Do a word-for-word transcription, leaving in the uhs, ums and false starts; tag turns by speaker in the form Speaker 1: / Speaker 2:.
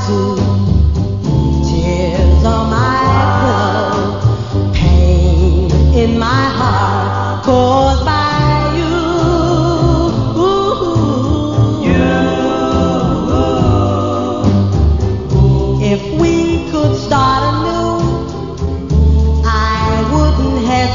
Speaker 1: too. Tears on my pillow, pain in my heart, caused by